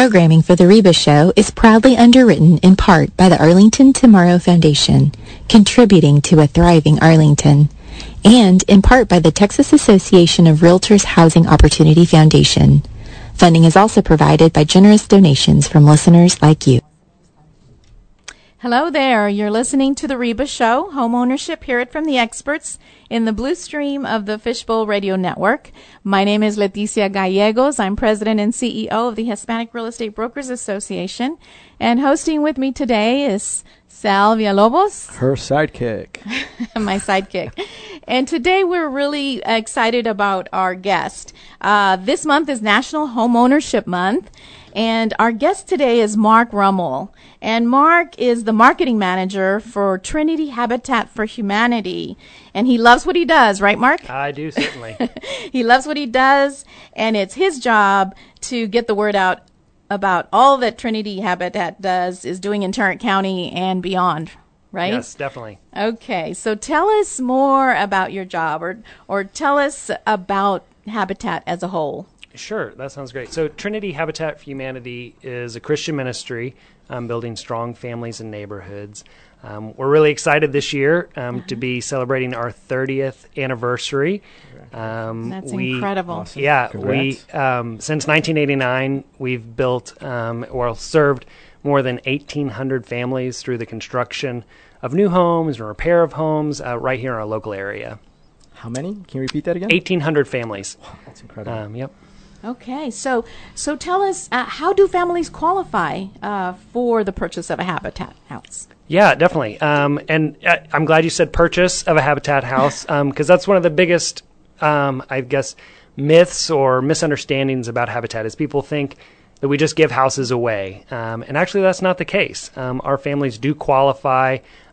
Programming for The Reba Show is proudly underwritten in part by the Arlington Tomorrow Foundation, contributing to a thriving Arlington, and in part by the Texas Association of Realtors Housing Opportunity Foundation. Funding is also provided by generous donations from listeners like you. Hello there. You're listening to The Reba Show, home ownership, hear it from the experts in the blue stream of the Fishbowl Radio Network. My name is Leticia Gallegos. I'm president and CEO of the Hispanic Real Estate Brokers Association. And hosting with me today is Sal Villalobos. Her sidekick. My sidekick. And today we're really excited about our guest. This month is National Home Ownership Month. And our guest today is Mark Rummel. And Mark is the marketing manager for Trinity Habitat for Humanity. And he loves what he does, right, Mark? I do, certainly. He loves what he does, and it's his job to get the word out about all that Trinity Habitat is doing in Tarrant County and beyond, right? Yes, definitely. Okay, so tell us more about your job, or tell us about Habitat as a whole. Sure, that sounds great. So Trinity Habitat for Humanity is a Christian ministry building strong families and neighborhoods. We're really excited this year to be celebrating our 30th anniversary. That's incredible. Awesome. Yeah, Congrats. Since 1989, we've built or served more than 1,800 families through the construction of new homes and repair of homes right here in our local area. How many? Can you repeat that again? 1,800 families. Wow, that's incredible. Yep. Okay, so tell us, how do families qualify for the purchase of a Habitat house? Yeah, definitely. And I'm glad you said purchase of a Habitat house because that's one of the biggest, I guess, myths or misunderstandings about Habitat is people think that we just give houses away. And actually, that's not the case. Our families do qualify,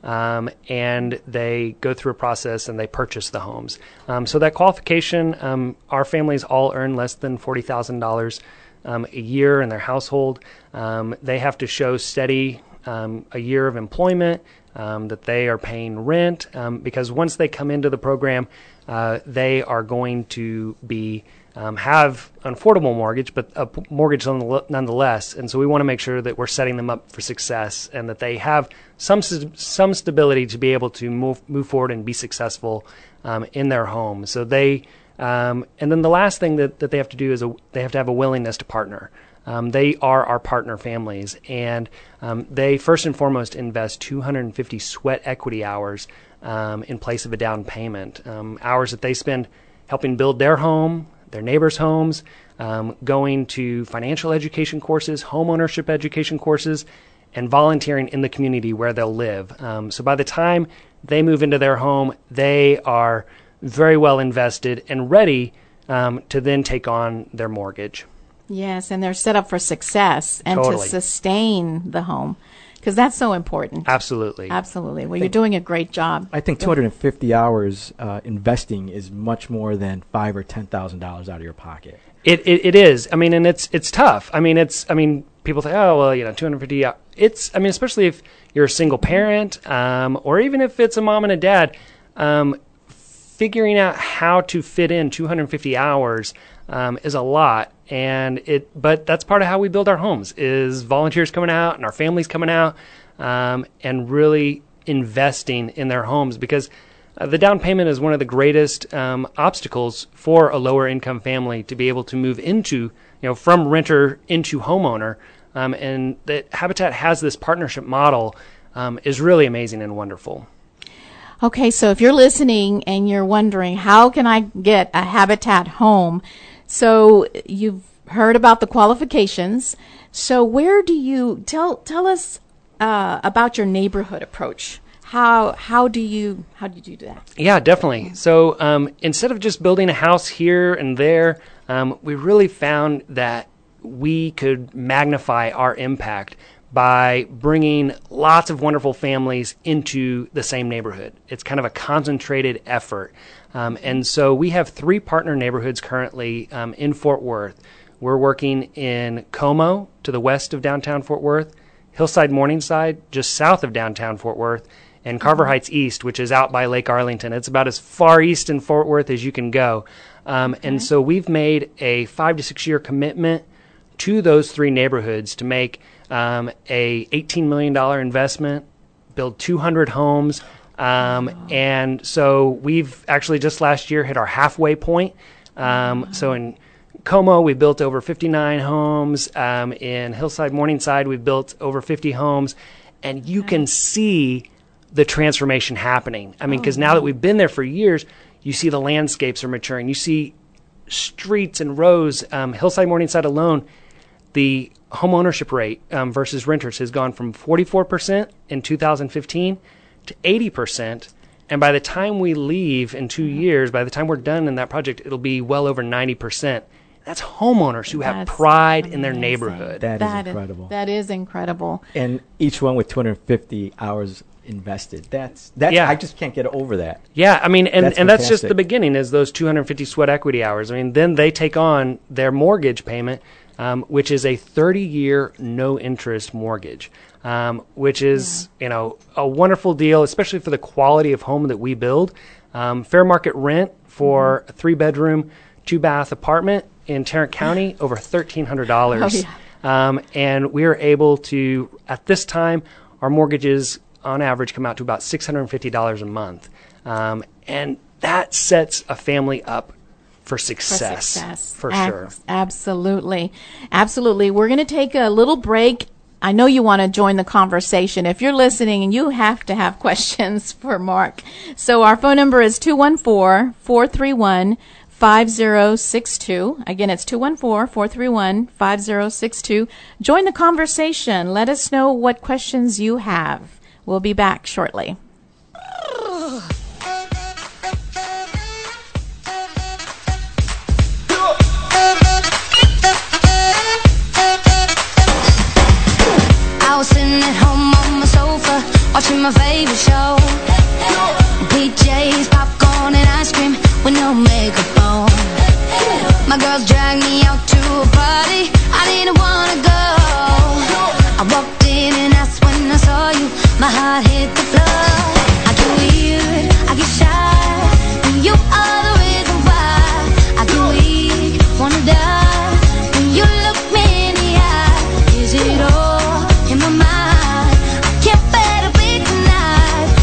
and they go through a process and they purchase the homes. So that qualification, our families all earn less than $40,000 a year in their household. They have to show steady a year of employment, that they are paying rent, because once they come into the program, they are going to be have an affordable mortgage, but a mortgage nonetheless. And so we want to make sure that we're setting them up for success and that they have some stability to be able to move forward and be successful in their home. So they, and then the last thing that they have to do is they have to have a willingness to partner. They are our partner families, and they first and foremost invest 250 sweat equity hours in place of a down payment, hours that they spend helping build their home, their neighbors' homes, going to financial education courses, home ownership education courses, and volunteering in the community where they'll live. So by the time they move into their home, they are very well invested and ready to then take on their mortgage. Yes, and they're set up for success and Totally. to sustain the home, because that's so important. Absolutely. Absolutely. Well, you're doing a great job. I think 250 hours investing is much more than $5,000 or $10,000 out of your pocket. It is. I mean, and it's tough. I mean, people say, oh, well, 250. Especially if you're a single parent, or even if it's a mom and a dad, figuring out how to fit in 250 hours is a lot. But that's part of how we build our homes is volunteers coming out and our families coming out, and really investing in their homes, because the down payment is one of the greatest obstacles for a lower income family to be able to move into, from renter into homeowner. And that Habitat has this partnership model is really amazing and wonderful. Okay, so if you're listening and you're wondering, how can I get a Habitat home? So you've heard about the qualifications. So where do you tell us about your neighborhood approach? How do you do that? Yeah, definitely. So instead of just building a house here and there, we really found that we could magnify our impact by bringing lots of wonderful families into the same neighborhood. It's kind of a concentrated effort. And so we have 3 partner neighborhoods currently in Fort Worth. We're working in Como to the west of downtown Fort Worth, Hillside Morningside just south of downtown Fort Worth, and Carver Heights East, which is out by Lake Arlington. It's about as far east in Fort Worth as you can go. And so we've made a 5 to 6 year commitment to those 3 neighborhoods to make a $18 million investment, build 200 homes. And so we've actually just last year hit our halfway point. So in Como, we built over 59 homes. In Hillside Morningside, we've built over 50 homes. And you can see the transformation happening. I mean, because now that we've been there for years, you see the landscapes are maturing. You see streets and rows. Hillside Morningside alone, the home ownership rate versus renters has gone from 44% in 2015 to 80%. And by the time we leave in 2 years, by the time we're done in that project, it'll be well over 90%. That's homeowners who have pride in their neighborhood. That is incredible. That is incredible. And each one with 250 hours invested. That's Yeah. I just can't get over that. Yeah, I mean, and that's just fantastic. the beginning, is those 250 sweat equity hours. I mean, then they take on their mortgage payment, which is a 30-year no-interest mortgage, which is, a wonderful deal, especially for the quality of home that we build. Fair market rent for a 3-bedroom, 2-bath apartment in Tarrant County, over $1,300. And we are able to, at this time, our mortgages on average come out to about $650 a month. And that sets a family up for success. For sure. Absolutely. Absolutely. We're going to take a little break. I know you want to join the conversation. If you're listening, and you have to have questions for Mark. So our phone number is 214-431-5062. Again, it's 214-431-5062. Join the conversation. Let us know what questions you have. We'll be back shortly. I was sitting at home on my sofa, watching my favorite show. PJs, popcorn, and ice cream with no makeup on. My girls dragged me out to a party I didn't wanna go. I walked in and that's when I saw you. My heart hit the floor. I get weird, I get shy, and you are the reason why. I get weak, wanna die when you look me in the eye. Is it all in my mind? I can't bear to be tonight.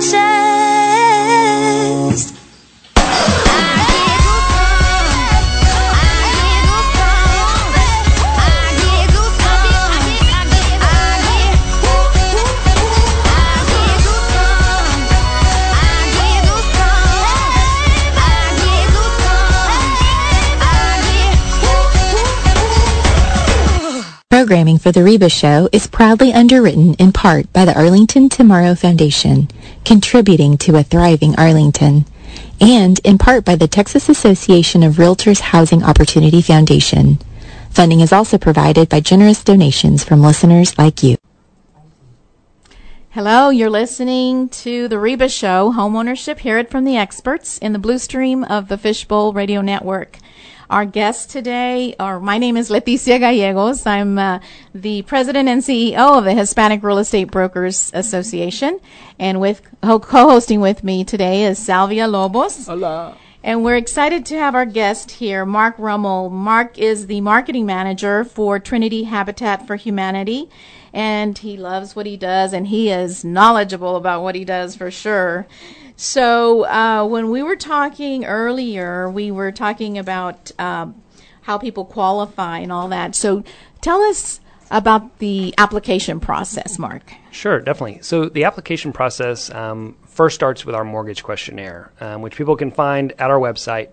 chest. Programming for The Reba Show is proudly underwritten in part by the Arlington Tomorrow Foundation, contributing to a thriving Arlington, and in part by the Texas Association of Realtors Housing Opportunity Foundation. Funding is also provided by generous donations from listeners like you. Hello, you're listening to The Reba Show, Homeownership, Hear It from the Experts in the Blue Stream of the Fishbowl Radio Network. Our guest today, my name is Leticia Gallegos. I'm the president and CEO of the Hispanic Real Estate Brokers Association. And co-hosting with me today is Salvia Lobos. Hola. And we're excited to have our guest here, Mark Rummel. Mark is the marketing manager for Trinity Habitat for Humanity. And he loves what he does, and he is knowledgeable about what he does for sure. So when we were talking earlier, we were talking about how people qualify and all that. So tell us about the application process, Mark. Sure, definitely. So the application process first starts with our mortgage questionnaire, which people can find at our website,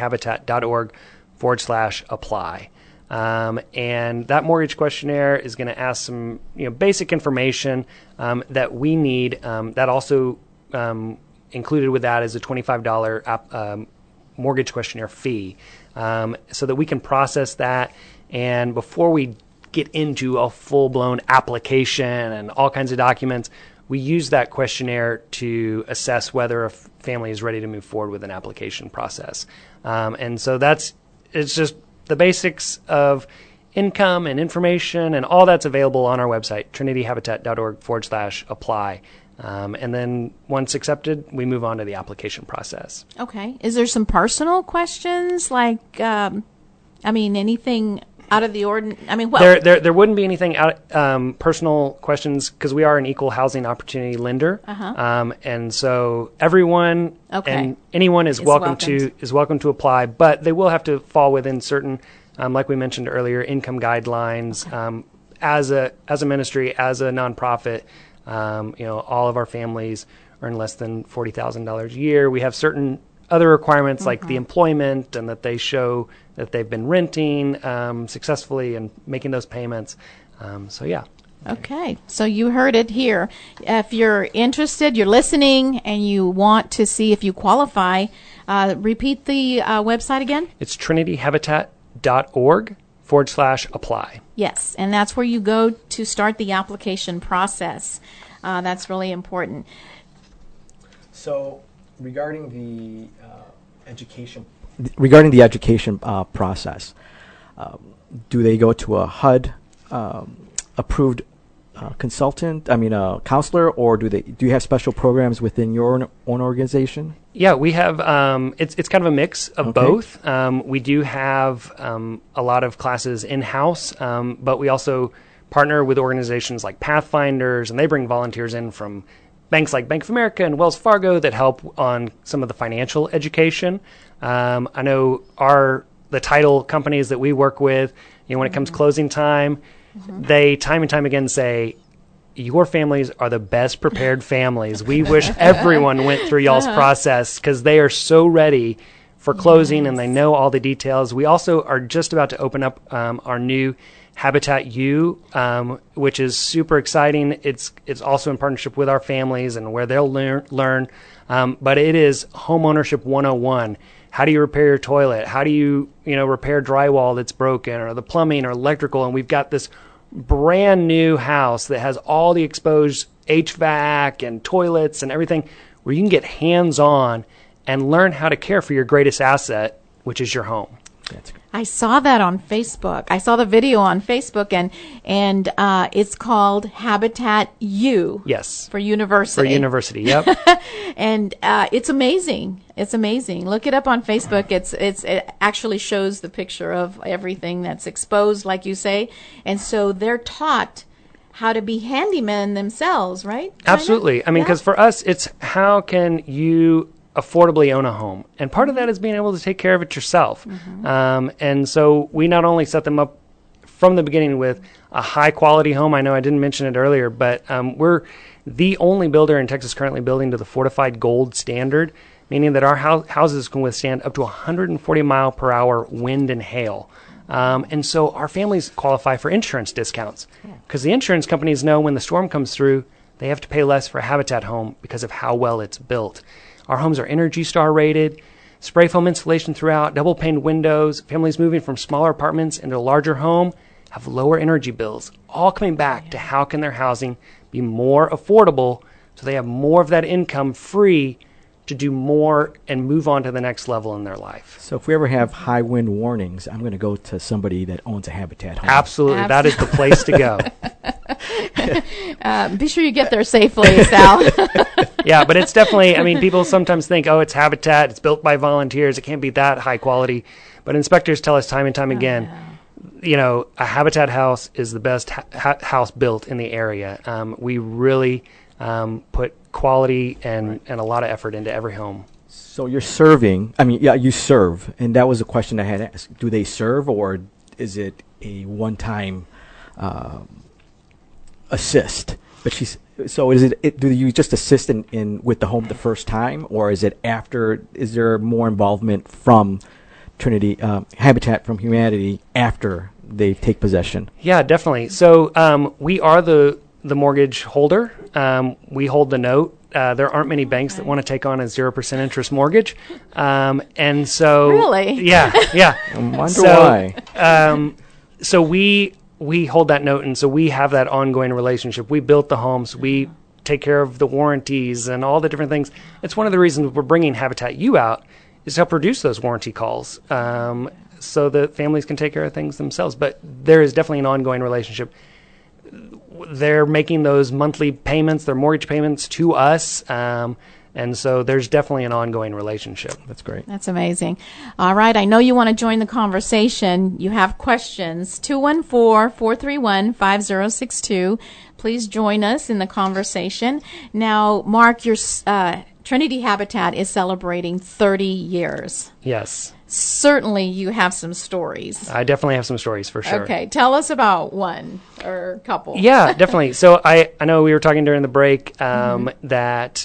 trinityhabitat.org/apply. And that mortgage questionnaire is going to ask some basic information that we need. That also included with that is a $25 mortgage questionnaire fee, so that we can process that. And before we get into a full-blown application and all kinds of documents, we use that questionnaire to assess whether a family is ready to move forward with an application process. And so it's just the basics of income and information, and all that's available on our website, trinityhabitat.org/apply. And then once accepted, we move on to the application process. Okay. Is there some personal questions, like, anything out of the ordinary? There wouldn't be anything personal questions, because we are an equal housing opportunity lender. And so everyone and anyone is welcome to apply, but they will have to fall within certain, like we mentioned earlier, income guidelines. As a ministry, as a nonprofit, all of our families earn less than $40,000 a year. We have certain other requirements like the employment, and that they show that they've been renting successfully and making those payments. Okay, so you heard it here. If you're interested, you're listening, and you want to see if you qualify, repeat the website again. It's trinityhabitat.org/apply. Yes, and that's where you go to start the application process. That's really important. So regarding the education process, do they go to a HUD approved consultant? Counselor, or do you have special programs within your own organization? Yeah, we have. It's kind of a mix of both. We do have a lot of classes in-house, but we also partner with organizations like Pathfinders, and they bring volunteers in from banks like Bank of America and Wells Fargo that help on some of the financial education. I know the title companies that we work with, when it comes closing time, they time and time again say, your families are the best prepared families. We wish everyone went through y'all's process, because they are so ready for closing and they know all the details. We also are just about to open up our new Habitat U, which is super exciting. It's also in partnership with our families, and where they'll learn. But it is homeownership 101. How do you repair your toilet? How do you repair drywall that's broken, or the plumbing or electrical? And we've got this brand new house that has all the exposed HVAC and toilets and everything, where you can get hands-on and learn how to care for your greatest asset, which is your home. I saw that on Facebook. I saw the video on Facebook, and it's called Habitat U. Yes. For university. For university, yep. And it's amazing. It's amazing. Look it up on Facebook. It actually shows the picture of everything that's exposed, like you say. And so they're taught how to be handymen themselves, right? Absolutely. I mean, because for us, it's how can you affordably own a home? And part of that is being able to take care of it yourself. And so we not only set them up from the beginning with a high quality home. I know I didn't mention it earlier, but we're the only builder in Texas currently building to the fortified gold standard, meaning that our houses can withstand up to 140 mile per hour wind and hail. And so our families qualify for insurance discounts because the insurance companies know when the storm comes through, they have to pay less for a Habitat home because of how well it's built. Our homes are Energy Star rated, spray foam insulation throughout, double paned windows. Families moving from smaller apartments into a larger home have lower energy bills, all coming back to how can their housing be more affordable so they have more of that income free to do more and move on to the next level in their life. So if we ever have high wind warnings, I'm going to go to somebody that owns a Habitat home. Absolutely. That is the place to go. Be sure you get there safely, Sal. Yeah, but it's definitely, I mean, people sometimes think, oh, it's Habitat, it's built by volunteers, it can't be that high quality. But inspectors tell us time and time again, you know, a Habitat house is the best house built in the area. We really put quality and a lot of effort into every home. So you're serving, I mean, yeah, you serve, and that was a question I had asked. Do they serve, or is it a one-time assist? But so is it do you just assist in with the home the first time, or is it after? Is there more involvement from Trinity Habitat from Humanity after they take possession? Yeah, definitely. So we are the mortgage holder. We hold the note. There aren't many banks that want to take on a 0% interest mortgage. And so Really? Yeah. I wonder why. So we hold that note, and so we have that ongoing relationship. We built the homes. We take care of the warranties and all the different things. It's one of the reasons we're bringing Habitat U out is to help reduce those warranty calls so that families can take care of things themselves. But there is definitely an ongoing relationship. They're making those monthly payments, their mortgage payments to us. And so there's definitely an ongoing relationship. That's great. That's amazing. All right. I know you want to join the conversation. You have questions. 214-431-5062. Please join us in the conversation. Now, Mark, your Trinity Habitat is celebrating 30 years. Yes. Certainly you have some stories. I definitely have some stories for sure. Okay. Tell us about one or a couple. Yeah, definitely. So I know we were talking during the break that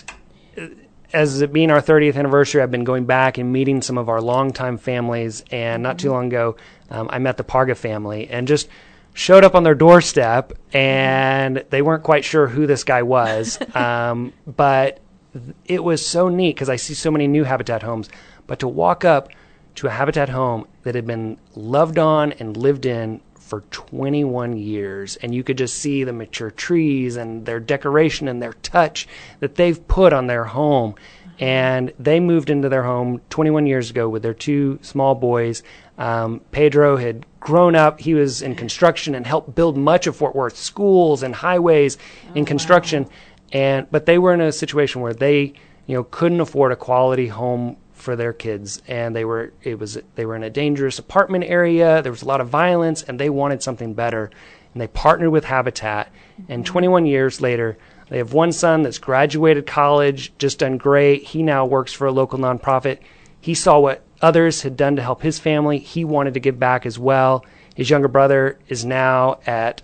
as it being our 30th anniversary, I've been going back and meeting some of our longtime families. And not too long ago, I met the Parga family and just showed up on their doorstep, and they weren't quite sure who this guy was. But it was so neat because I see so many new Habitat homes. But to walk up to a Habitat home that had been loved on and lived in for 21 years, and you could just see the mature trees and their decoration and their touch that they've put on their home. And they moved into their home 21 years ago with their two small boys. Pedro had grown up. He was in construction and helped build much of Fort Worth, schools and highways in construction. But they were in a situation where they, couldn't afford a quality home for their kids, and they were in a dangerous apartment area. There was a lot of violence, and they wanted something better, and they partnered with Habitat. And 21 years later, they have one son that's graduated college, just done great. He now works for a local nonprofit. He saw what others had done to help his family. He wanted to give back as well. His younger brother is now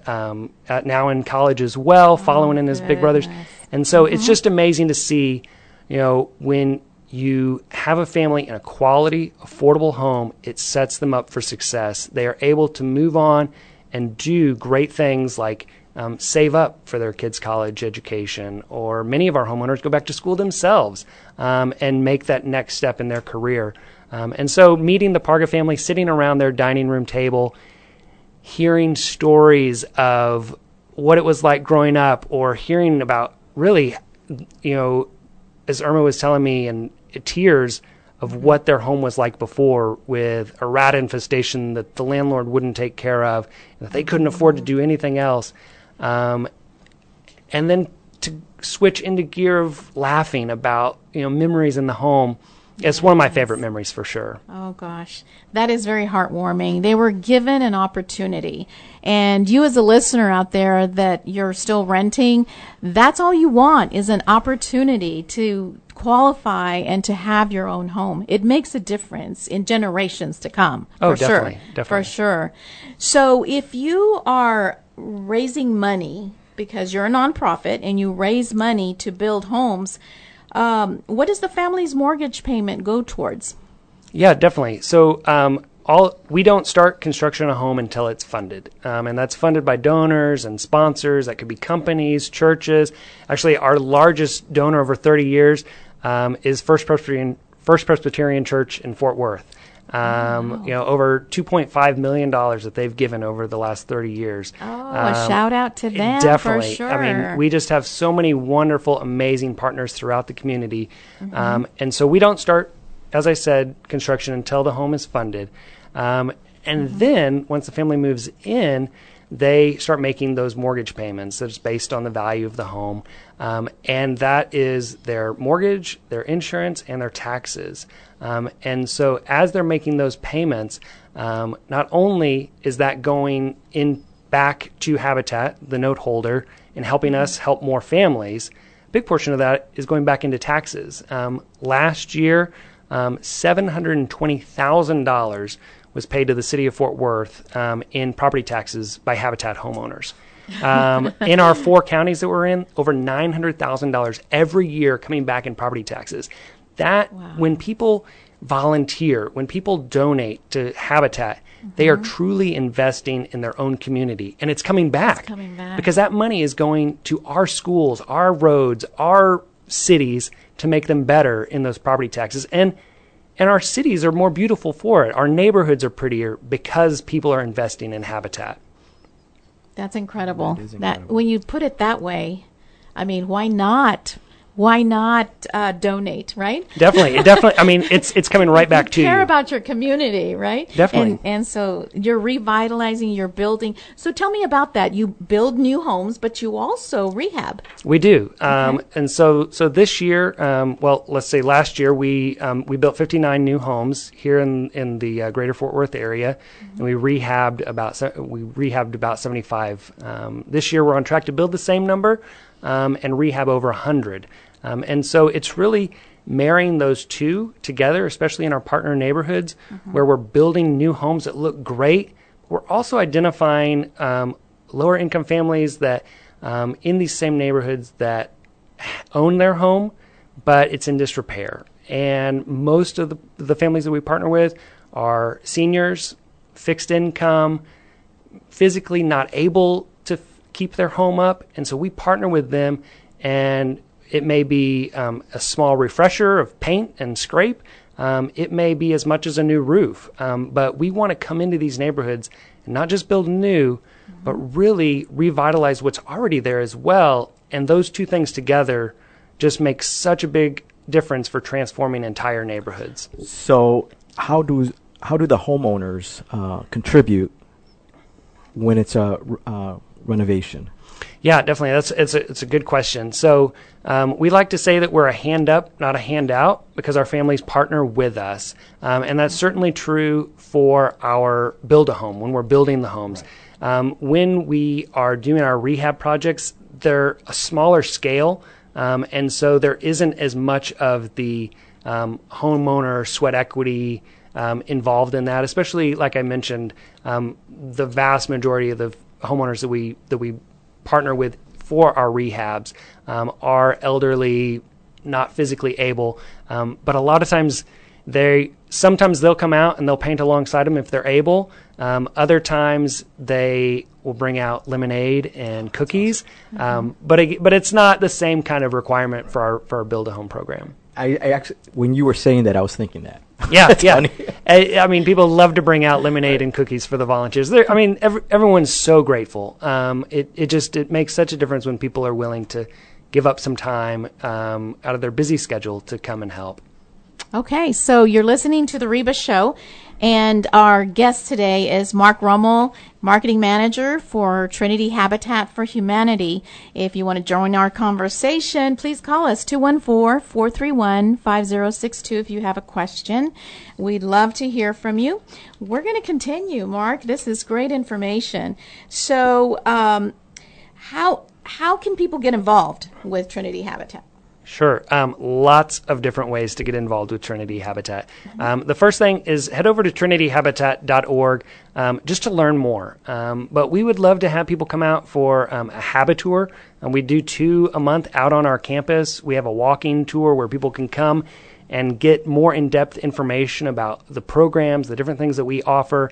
now in college as well, following in his big brothers. And so it's just amazing to see, when you have a family in a quality, affordable home, it sets them up for success. They are able to move on and do great things like save up for their kids' college education, or many of our homeowners go back to school themselves and make that next step in their career. And so meeting the Parga family, sitting around their dining room table, hearing stories of what it was like growing up, or hearing about really, as Irma was telling me, and tears of what their home was like before, with a rat infestation that the landlord wouldn't take care of, and that they couldn't afford to do anything else. And then to switch into gear of laughing about, memories in the home. It's one of my favorite memories for sure. Oh gosh, that is very heartwarming. They were given an opportunity, and you as a listener out there that you're still renting, that's all you want is an opportunity to qualify and to have your own home. It makes a difference in generations to come. Oh, for sure. definitely. For sure. So if you are raising money because you're a nonprofit and you raise money to build homes, what does the family's mortgage payment go towards? Yeah, definitely. So we don't start construction of a home until it's funded. And that's funded by donors and sponsors. That could be companies, churches. Actually, our largest donor over 30 years is First Presbyterian Church in Fort Worth. Over $2.5 million that they've given over the last 30 years. Oh, a shout out to them. Definitely. For sure. I mean, we just have so many wonderful, amazing partners throughout the community. And so we don't start, as I said, construction until the home is funded. And then once the family moves in, they start making those mortgage payments that's based on the value of the home. And that is their mortgage, their insurance, and their taxes. And so as they're making those payments, not only is that going in back to Habitat, the note holder, and helping us help more families, a big portion of that is going back into taxes. Last year, $720,000 was paid to the city of Fort Worth in property taxes by Habitat homeowners. In our 4 counties that we're in, over $900,000 every year coming back in property taxes. When people volunteer, when people donate to Habitat, they are truly investing in their own community, and it's coming back. Because that money is going to our schools, our roads, our cities to make them better in those property taxes. And our cities are more beautiful for it. Our neighborhoods are prettier because people are investing in Habitat. That's incredible. That is incredible. When you put it that way, I mean, why not? Why not donate, right? Definitely. I mean, it's coming right back to you. You care about your community, right? Definitely. And so you're revitalizing, you're building. So tell me about that. You build new homes, but you also rehab. We do. And so this year, let's say last year, we built 59 new homes here in the greater Fort Worth area, and we rehabbed about 75. This year, we're on track to build the same number and rehab over 100. And so it's really marrying those two together, especially in our partner neighborhoods, where we're building new homes that look great. We're also identifying lower income families that in these same neighborhoods that own their home, but it's in disrepair. And most of the families that we partner with are seniors, fixed income, physically not able to keep their home up. And so we partner with them, and it may be a small refresher of paint and scrape. It may be as much as a new roof. But we want to come into these neighborhoods and not just build new, but really revitalize what's already there as well. And those two things together just make such a big difference for transforming entire neighborhoods. So how do the homeowners contribute when it's a renovation? Yeah, definitely. It's a good question. So we like to say that we're a hand up, not a handout, because our families partner with us. And that's certainly true for our build-a-home, when we're building the homes. When we are doing our rehab projects, they're a smaller scale, and so there isn't as much of the homeowner sweat equity involved in that, especially, like I mentioned, the vast majority of the homeowners that we partner with for our rehabs are elderly, not physically able, but a lot of times sometimes they'll come out and they'll paint alongside them if they're able. Other times they will bring out lemonade and cookies, but it's not the same kind of requirement for our Build-A-Home program. I actually, when you were saying that, I was thinking that. Yeah. I mean, people love to bring out lemonade and cookies for the volunteers. Everyone's so grateful. It makes such a difference when people are willing to give up some time out of their busy schedule to come and help. Okay, so you're listening to The Reba Show, and our guest today is Mark Rummel, Marketing Manager for Trinity Habitat for Humanity. If you want to join our conversation, please call us 214-431-5062 if you have a question. We'd love to hear from you. We're going to continue, Mark. This is great information. So how can people get involved with Trinity Habitat? Sure. Lots of different ways to get involved with Trinity Habitat. The first thing is head over to trinityhabitat.org just to learn more. But we would love to have people come out for a Habitour. We do 2 a month out on our campus. We have a walking tour where people can come and get more in-depth information about the programs, the different things that we offer.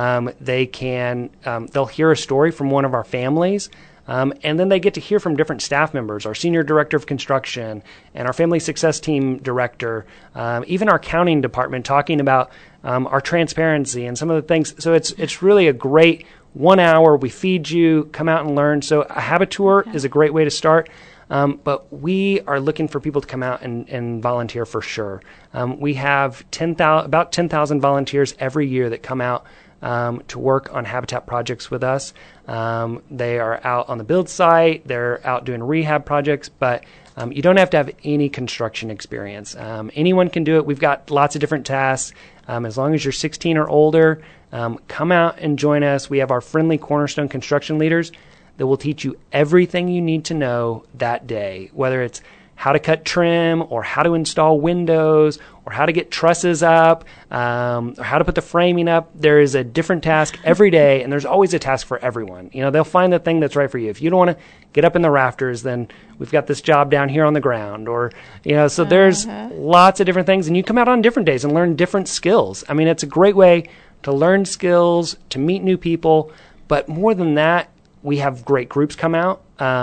They'll hear a story from one of our families. And then they get to hear from different staff members, our senior director of construction and our family success team director, even our accounting department, talking about our transparency and some of the things. So it's really a great 1 hour. We feed you, come out and learn. So a Habitour is a great way to start. But we are looking for people to come out and volunteer for sure. We have about 10,000 volunteers every year that come out to work on habitat projects with us. They are out on the build site. They're out doing rehab projects, but you don't have to have any construction experience. Anyone can do it. We've got lots of different tasks. As long as you're 16 or older, come out and join us. We have our friendly Cornerstone construction leaders that will teach you everything you need to know that day, whether it's how to cut trim or how to install windows or how to get trusses up or how to put the framing up. There is a different task every day, and there's always a task for everyone. They'll find the thing that's right for you. If you don't want to get up in the rafters, then we've got this job down here on the ground. So there's lots of different things, and you come out on different days and learn different skills. I mean, it's a great way to learn skills, to meet new people, but more than that, we have great groups come out.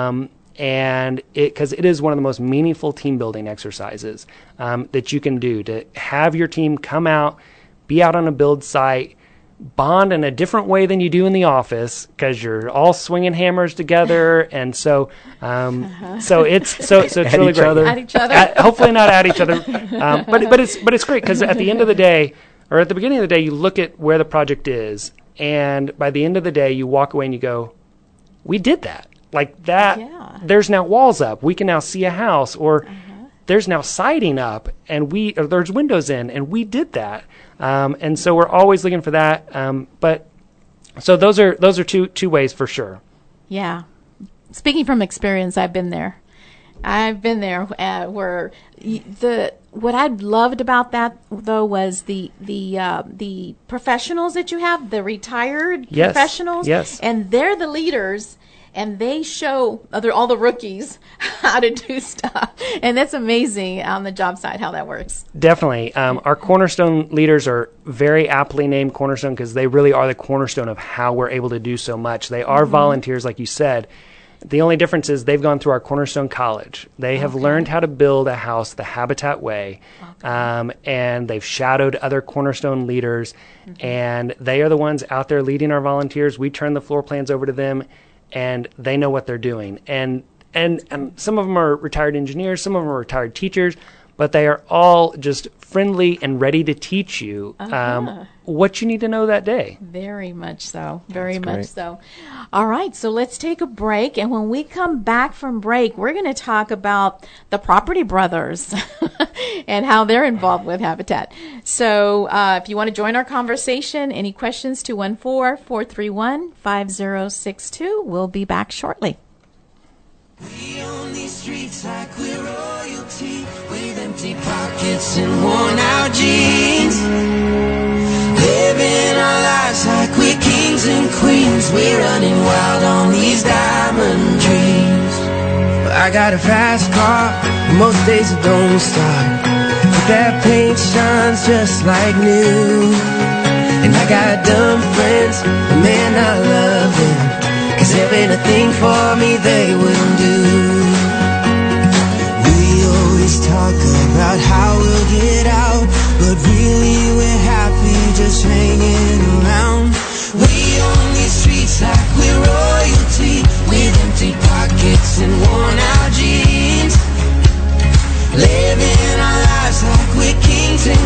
And because it is one of the most meaningful team building exercises that you can do, to have your team come out, be out on a build site, bond in a different way than you do in the office because you're all swinging hammers together, and so it's really great. At each other, hopefully not at each other, but it's great because at the end of the day, or at the beginning of the day, you look at where the project is, and by the end of the day, you walk away and you go, "We did that." Like that, There's now walls up. We can now see a house, or there's now siding up, and there's windows in, and we did that. And so we're always looking for that. But so those are two ways for sure. Yeah. Speaking from experience, I've been there. Where what I loved about that though was the professionals that you have, the retired professionals, and they're the leaders. And they show all the rookies how to do stuff. And that's amazing on the job site how that works. Definitely. Our Cornerstone leaders are very aptly named Cornerstone because they really are the cornerstone of how we're able to do so much. They are volunteers, like you said. The only difference is they've gone through our Cornerstone College. They have learned how to build a house the Habitat way. And they've shadowed other Cornerstone leaders. And they are the ones out there leading our volunteers. We turn the floor plans over to them, and they know what they're doing. And some of them are retired engineers, some of them are retired teachers, but they are all just friendly and ready to teach you what you need to know that day. Very much so. Very much so. All right, so let's take a break. And when we come back from break, we're going to talk about the Property Brothers and how they're involved with Habitat. So if you want to join our conversation, any questions, 214-431-5062. We'll be back shortly. We own these streets like we're royalty, with empty pockets and worn out jeans, living our lives like we're kings and queens. We're running wild on these diamond dreams. I got a fast car, most days it don't start, but that paint shines just like new. And I got dumb friends, but man I love them, 'cause there ain't a thing for me they wouldn't do. We always talk about how we'll get out, but really we're happy just hanging around. We own these streets like we're royalty, with empty pockets and worn out jeans, living our lives like we're kings and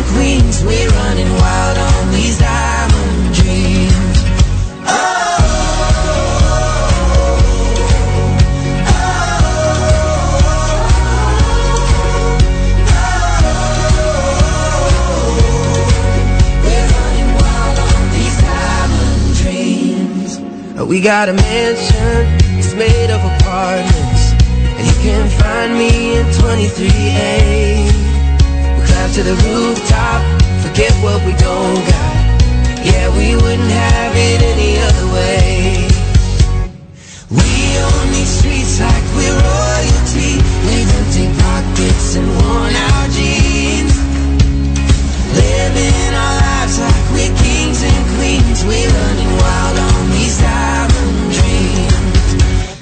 We got a mansion, it's made of apartments, and you can find me in 23A. We climb to the rooftop, forget what we don't got. Yeah, we wouldn't have it any other way. We own these streets like we're royalty, with empty pockets and worn-out jeans. Living our lives like we're kings and queens. We're running wild on these diamond dreams.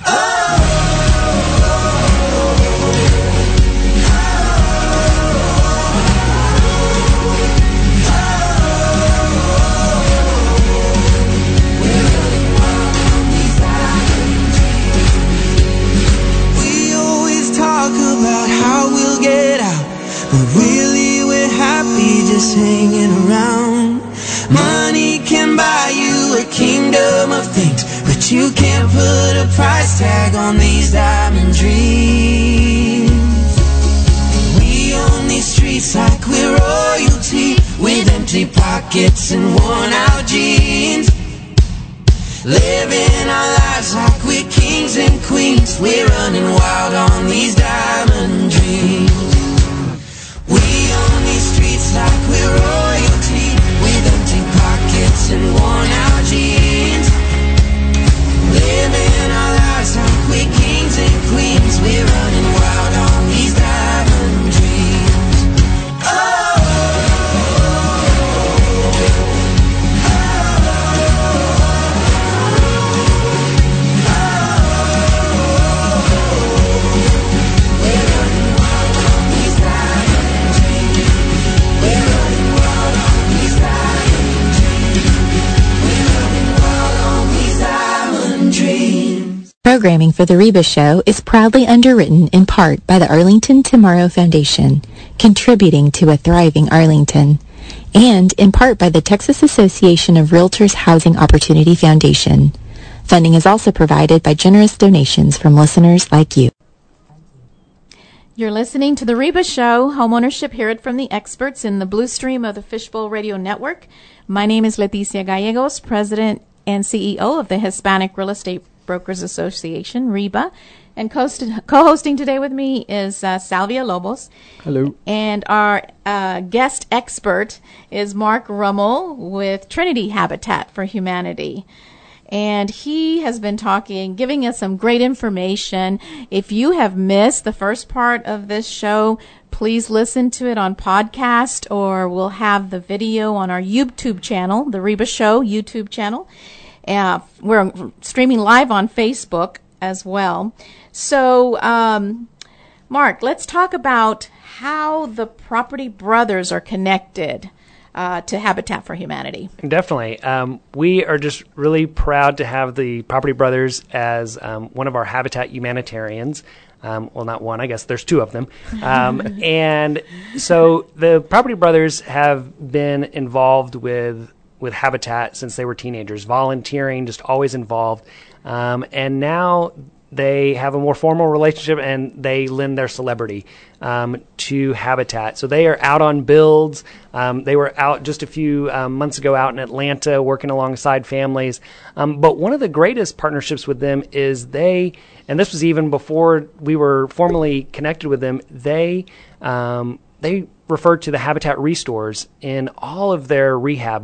We're running wild on these diamond dreams. We always talk about how we'll get out, but really we're happy just hanging around. Money can buy you a kingdom of things, but you can't put a price tag on these diamond dreams. We own these streets like we're royalty, with empty pockets and worn-out jeans. Living our lives like we're kings and queens. We're running wild on these diamond dreams. We own these streets like we're royalty, with empty pockets and worn-out jeans. Living our lives like we're kings and queens. We're running wild on these diamond dreams. We're running wild on these diamond dreams. We're running wild on these diamond dreams. We're running wild on these diamond dreams. Programming for The Reba Show is proudly underwritten in part by the Arlington Tomorrow Foundation, contributing to a thriving Arlington, and in part by the Texas Association of Realtors Housing Opportunity Foundation. Funding is also provided by generous donations from listeners like you. You're listening to The Reba Show, homeownership, hear it from the experts in the blue stream of the Fishbowl Radio Network. My name is Leticia Gallegos, President and CEO of the Hispanic Real Estate Brokers Association, REBA. And co-hosting today with me is Salvia Lobos. Hello. And our guest expert is Mark Rummel with Trinity Habitat for Humanity. And he has been giving us some great information. If you have missed the first part of this show, please listen to it on podcast, or we'll have the video on our YouTube channel, The Reba Show YouTube channel. We're streaming live on Facebook as well. So, Mark, let's talk about how the Property Brothers are connected to Habitat for Humanity. Definitely. We are just really proud to have the Property Brothers as one of our Habitat humanitarians. Well, not one, I guess there's two of them. And so the Property Brothers have been involved with Habitat since they were teenagers, volunteering, just always involved. And now they have a more formal relationship, and they lend their celebrity to Habitat. So they are out on builds. They were out just a few months ago out in Atlanta working alongside families. But one of the greatest partnerships with them is and this was even before we were formally connected with them, they referred to the Habitat Restores in all of their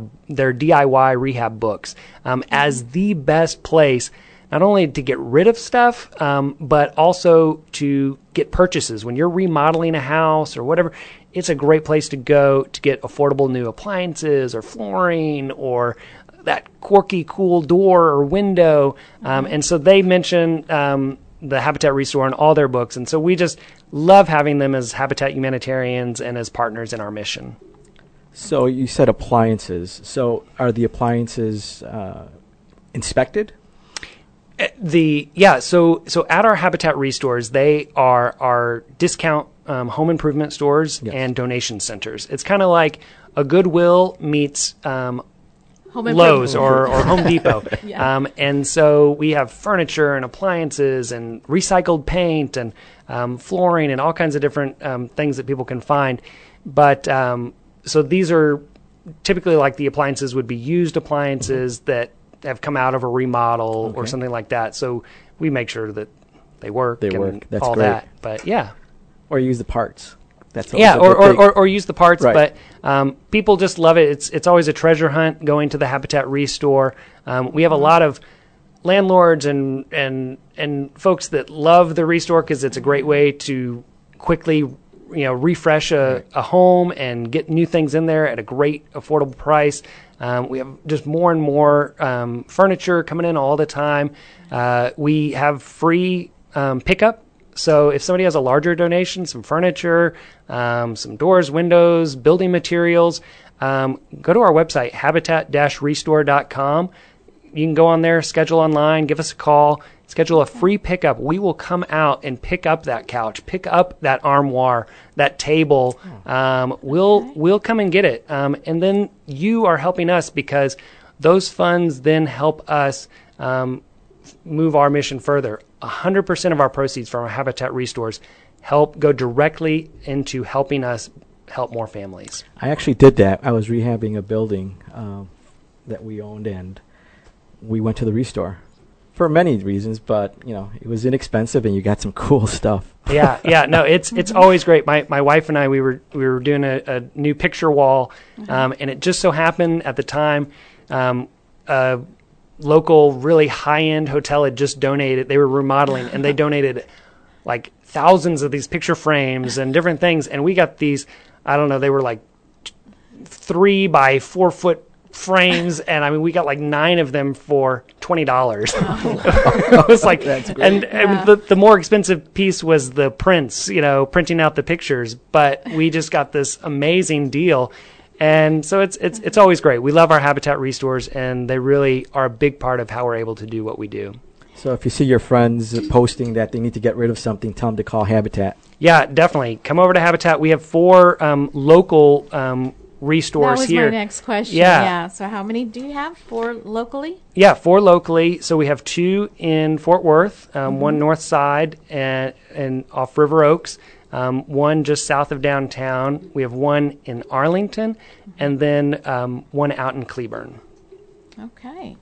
DIY rehab books as the best place, not only to get rid of stuff, but also to get purchases. When you're remodeling a house or whatever, it's a great place to go to get affordable new appliances or flooring or that quirky, cool door or window. And so they mention the Habitat Restore in all their books. And so we just love having them as Habitat humanitarians and as partners in our mission. So you said appliances. So are the appliances inspected? So at our Habitat Restores, they are our discount home improvement stores and donation centers. It's kind of like a Goodwill meets Lowe's or Home Depot. Yeah. And so we have furniture and appliances and recycled paint and flooring and all kinds of different things that people can find. But so these are typically, like, the appliances would be used appliances that have come out of a remodel or Okay. something like that. So we make sure that they work. They and work. That's all great. that. But yeah. Or use the parts. That's Yeah, always a big- or use the parts, Right. but people just love it. It's always a treasure hunt going to the Habitat Restore. We have a lot of landlords and folks that love the Restore because it's a great way to quickly refresh a home and get new things in there at a great affordable price. We have just more and more furniture coming in all the time. We have free pickup. So if somebody has a larger donation, some furniture, some doors, windows, building materials, go to our website, habitat-restore.com. You can go on there, schedule online, give us a call, schedule a free pickup. We will come out and pick up that couch, pick up that armoire, that table. We'll come and get it. And then you are helping us because those funds then help us move our mission further. 100% of our proceeds from our Habitat Restores go directly into helping us help more families. I actually did that. I was rehabbing a building that we owned, and we went to the Restore for many reasons, but it was inexpensive, and you got some cool stuff. Yeah. No, it's always great. My wife and I, we were doing a new picture wall, and it just so happened at the time, a local really high-end hotel had just donated. They were remodeling, and they donated like thousands of these picture frames and different things, and we got these. I don't know. They were like 3 by 4 foot frames, and I mean, we got like 9 of them for $20. I was like, and the more expensive piece was the prints, printing out the pictures. But we just got this amazing deal, and so it's always great. We love our Habitat Restores, and they really are a big part of how we're able to do what we do. So if you see your friends posting that they need to get rid of something, tell them to call Habitat. Yeah, definitely. Come over to Habitat. We have 4 local restores that was here. my next question. Yeah. So how many do you have? 4 locally? Yeah, 4 locally. So we have 2 in Fort Worth, one north side and off River Oaks, one just south of downtown. We have 1 in Arlington, and then 1 out in Cleburne. Okay.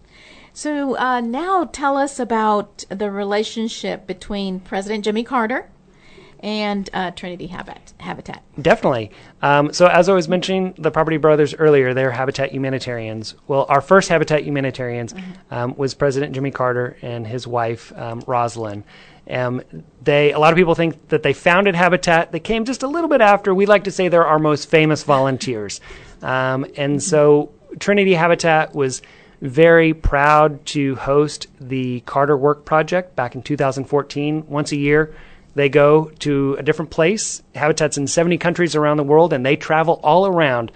So now tell us about the relationship between President Jimmy Carter and Trinity Habitat. Definitely. So as I was mentioning, the Property Brothers earlier, they're Habitat Humanitarians. Well, our first Habitat Humanitarians was President Jimmy Carter and his wife, Rosalind. A lot of people think that they founded Habitat. They came just a little bit after. We like to say they're our most famous volunteers. And so Trinity Habitat was very proud to host the Carter Work Project back in 2014. Once a year, they go to a different place. Habitat's in 70 countries around the world, and they travel all around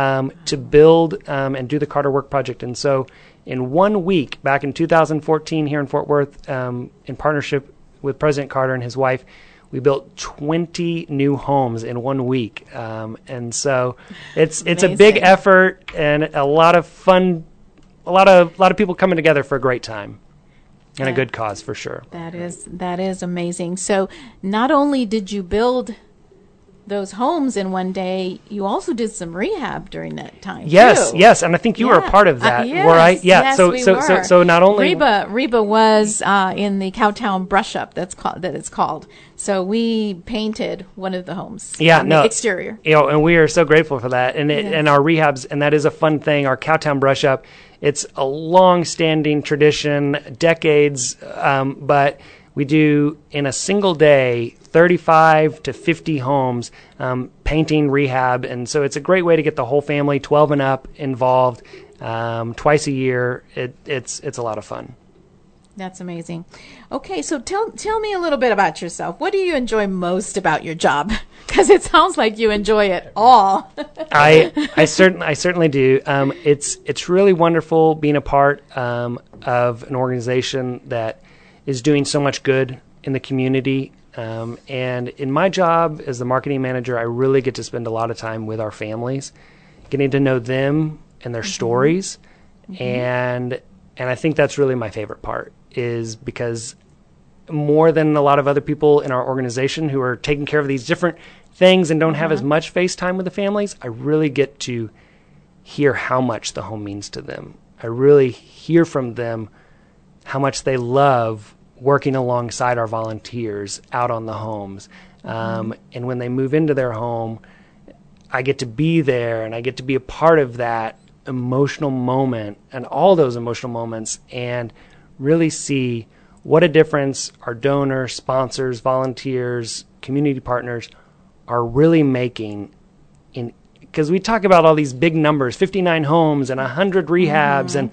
to build and do the Carter Work Project. And so in 1 week, back in 2014 here in Fort Worth, in partnership with President Carter and his wife, we built 20 new homes in 1 week. And so it's a big effort and a lot of fun, a lot of people coming together for a great time. And a good cause for sure. That is amazing. So not only did you build those homes in one day, you also did some rehab during that time. Yes, too. yes, and I think you were a part of that. Yes, right? Yeah. Yes, so we so, were. so so not only Reba was in the Cowtown Brush Up that it's called. So we painted one of the homes. The exterior. And we are so grateful for that. And our rehabs, and that is a fun thing. Our Cowtown Brush Up. It's a long-standing tradition, decades, but we do in a single day 35 to 50 homes, painting, rehab, and so it's a great way to get the whole family, 12 and up, involved twice a year. It's a lot of fun. That's amazing. Okay, so tell me a little bit about yourself. What do you enjoy most about your job? Because it sounds like you enjoy it all. I certainly do. It's really wonderful being a part of an organization that is doing so much good in the community. And in my job as the marketing manager, I really get to spend a lot of time with our families, getting to know them and their stories. And I think that's really my favorite part, is because more than a lot of other people in our organization who are taking care of these different things and don't have as much face time with the families, I really get to hear how much the home means to them. I really hear from them how much they love working alongside our volunteers out on the homes. And when they move into their home, I get to be there and I get to be a part of that emotional moment and all those emotional moments and really see what a difference our donors, sponsors, volunteers, community partners are really making. Because we talk about all these big numbers, 59 homes and 100 rehabs,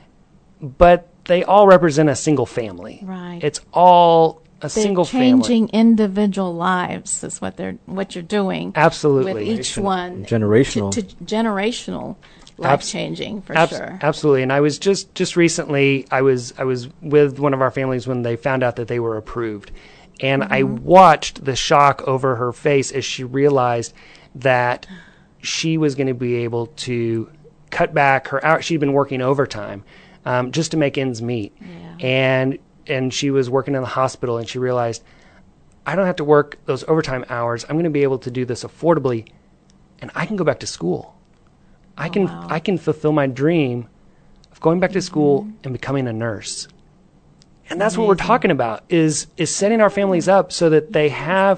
but they all represent a single family. Right. It's all a single family. Changing individual lives is what you're doing. Absolutely. With each one. Generational. To generational life changing for sure. Absolutely. And I was just recently, I was with one of our families when they found out that they were approved. And I watched the shock over her face as she realized that she was going to be able to cut back her hours. She'd been working overtime just to make ends meet. Yeah. And she was working in the hospital, and she realized, I don't have to work those overtime hours. I'm going to be able to do this affordably, and I can go back to school. I can fulfill my dream of going back to school and becoming a nurse. And that's what we're talking about, is setting our families up so that they have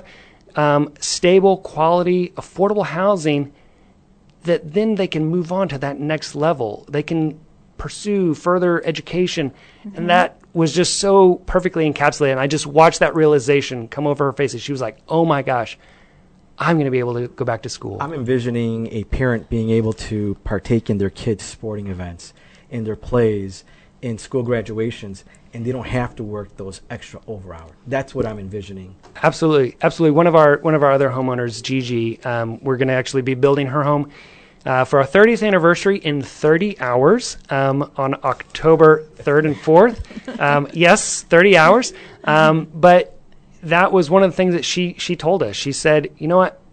stable, quality, affordable housing that then they can move on to that next level. They can pursue further education. And that was just so perfectly encapsulated. And I just watched that realization come over her face, and she was like, oh my gosh, I'm going to be able to go back to school. I'm envisioning a parent being able to partake in their kids' sporting events, in their plays, in school graduations, and they don't have to work those extra over hours. That's what I'm envisioning. Absolutely. One of our other homeowners, Gigi, we're going to actually be building her home for our 30th anniversary in 30 hours on October 3rd and 4th. Yes, 30 hours. But that was one of the things that she told us. She said, you know what,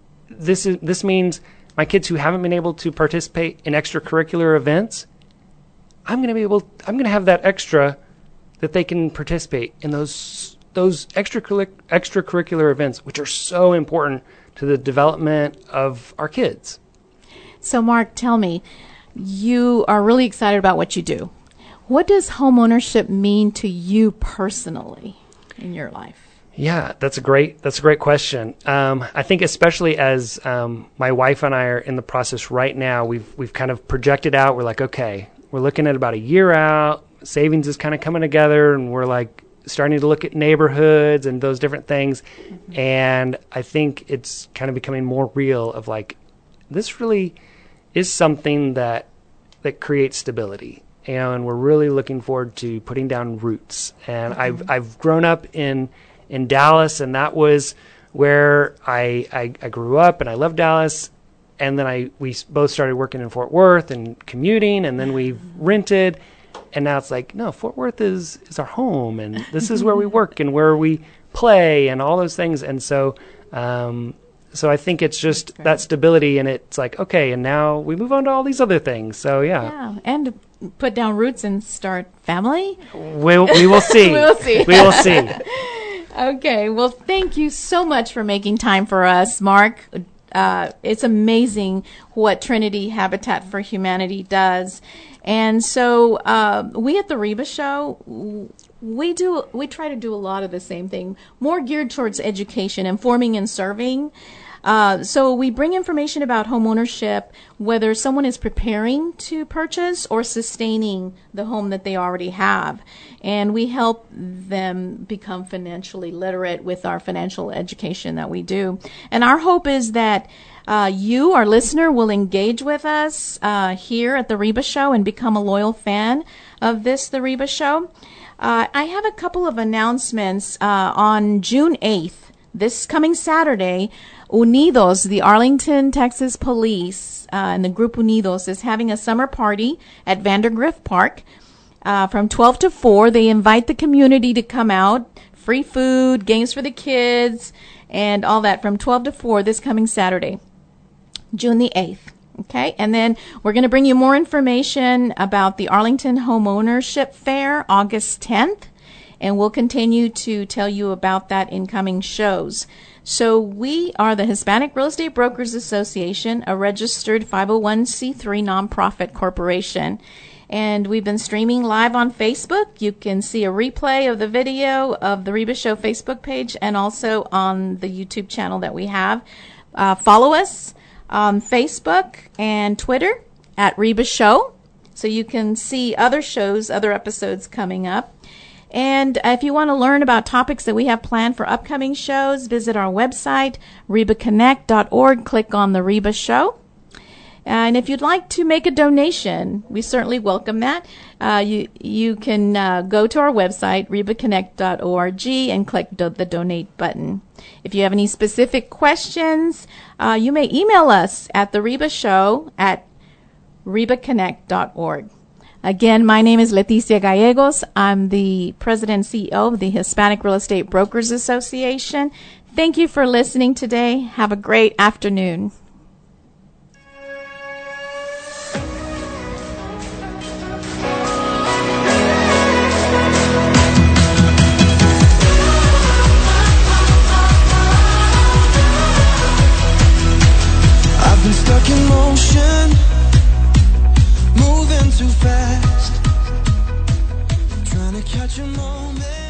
this means my kids who haven't been able to participate in extracurricular events, I'm going to have that extra that they can participate in those extracurricular events, which are so important to the development of our kids. So, Mark, tell me, you are really excited about what you do. What does homeownership mean to you personally in your life? Yeah, that's a great question. I think especially as my wife and I are in the process right now, we've kind of projected out. We're like, okay, we're looking at about a year out. Savings is kind of coming together, and we're like starting to look at neighborhoods and those different things. And I think it's kind of becoming more real of like, this really is something that creates stability, and we're really looking forward to putting down roots. And I've grown up in Dallas, and that was where I grew up, and I love Dallas. And then we both started working in Fort Worth and commuting, and then we rented, and now it's like, no, Fort Worth is our home, and this is where we work and where we play and all those things. And so I think it's just that stability, and it's like, okay, and now we move on to all these other things. So yeah, and to put down roots and start family. We will see. We will see. We will see. Okay, well, thank you so much for making time for us, Mark. It's amazing what Trinity Habitat for Humanity does. And so we at the Reba Show, we try to do a lot of the same thing, more geared towards education, informing and serving. So we bring information about homeownership, whether someone is preparing to purchase or sustaining the home that they already have. And we help them become financially literate with our financial education that we do. And our hope is that you, our listener, will engage with us here at the Reba Show and become a loyal fan of the Reba Show. I have a couple of announcements on June 8th, this coming Saturday. Unidos, the Arlington, Texas Police, and the group Unidos is having a summer party at Vandergrift Park from 12 to 4. They invite the community to come out, free food, games for the kids, and all that from 12 to 4 this coming Saturday, June the 8th. Okay, and then we're going to bring you more information about the Arlington Homeownership Fair, August 10th, and we'll continue to tell you about that in coming shows. So we are the Hispanic Real Estate Brokers Association, a registered 501c3 nonprofit corporation. And we've been streaming live on Facebook. You can see a replay of the video of the Reba Show Facebook page and also on the YouTube channel that we have. Follow us on Facebook and Twitter at Reba Show, so you can see other shows, other episodes coming up. And if you want to learn about topics that we have planned for upcoming shows, visit our website, RebaConnect.org. Click on the Reba Show. And if you'd like to make a donation, we certainly welcome that. You can go to our website, RebaConnect.org, and click the donate button. If you have any specific questions, you may email us at the Reba Show at RebaConnect.org. Again, my name is Leticia Gallegos. I'm the President and CEO of the Hispanic Real Estate Brokers Association. Thank you for listening today. Have a great afternoon. Stuck in motion, moving too fast, trying to catch a moment.